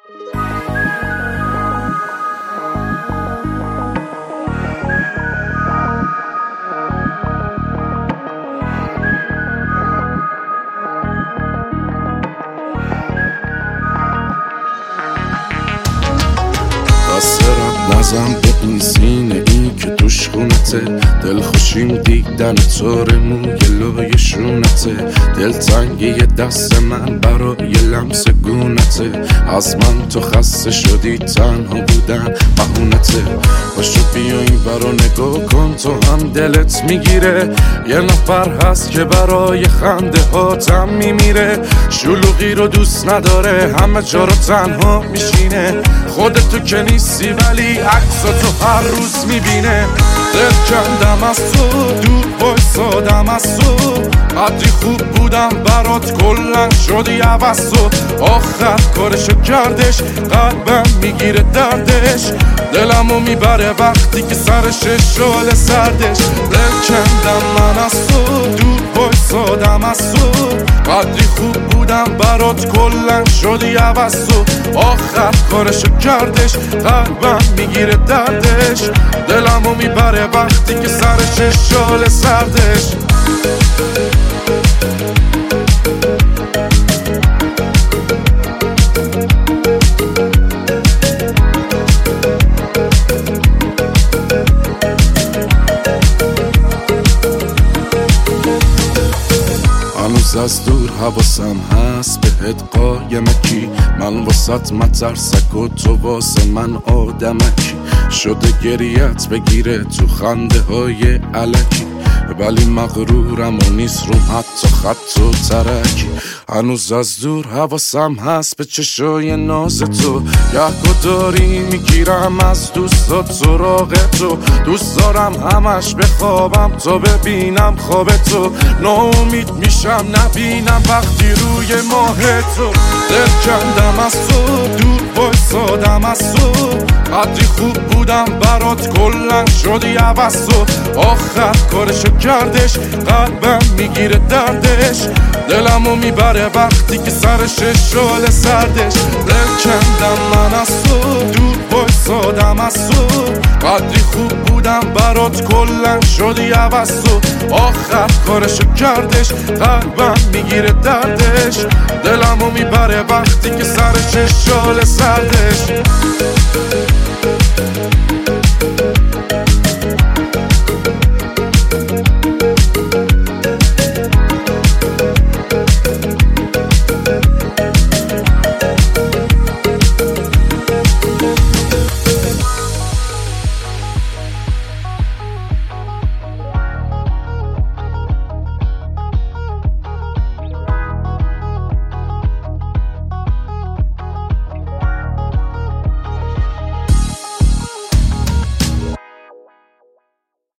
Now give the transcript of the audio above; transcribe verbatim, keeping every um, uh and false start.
دسترم نزم به این سینه این که توش خونته، دل خوشیم دیدن تار موی لای شونته، دل تنگی دست من برای لمس گونته، از من تو خسته شدی تنها بودن بهونته، باشو بیا این برا نگاه کن تو هم دلت میگیره، یه نفر هست که برای خنده هاتم میمیره، شلوغی رو دوست نداره همه جا رو تنها میشینه، خودتو که نیستی ولی عکسا تو هر روز میبینه، دل کندم از تو دور بایستادم از تو، قدری خوب بودم برات کلن شدی عوض تو، آخر کارشو کردش قلبم میگیره دردش، دلمو میبره وقتی که سرش شال سردش، دل کندم من از تو دور بایستادم از تو، قدری خوب بودم برات کلن شدی عوض تو، آخر کارشو کردش قلبم میگیره دردش، دلمو میبره وقتی که سرش شال سردش. هنوز از دور حواسم هست بهت قایمکی، من واسط مترسک و تو واسه من آدمکی، شده گریت بگیره تو خنده های علکی، ولی مغرورم و نیست روم حتی خط و ترکی، هنوز از دور حواسم هست به چشای ناز تو، یکو داری میگیرم از دوستات سراغ تو، دوست دارم همش بخوابم تا ببینم خواب تو، ناامید میشم نبینم وقتی روی ماه تو، دل کندم از تو دور بایستادم از تو، قدری خوب بودم برات کلن شدی عوض تو، آخر کارشو کردش قلبم میگیره دردش، دلمو میبره وقتی که سرش شال سردش، دل کندم من از تو دور بایستادم از تو، قدری خوب بودم برات کلن شدی عوض تو، آخر کارشو کردش قلبم میگیره دردش، دلمو میبره وقتی که سرش شال سردش.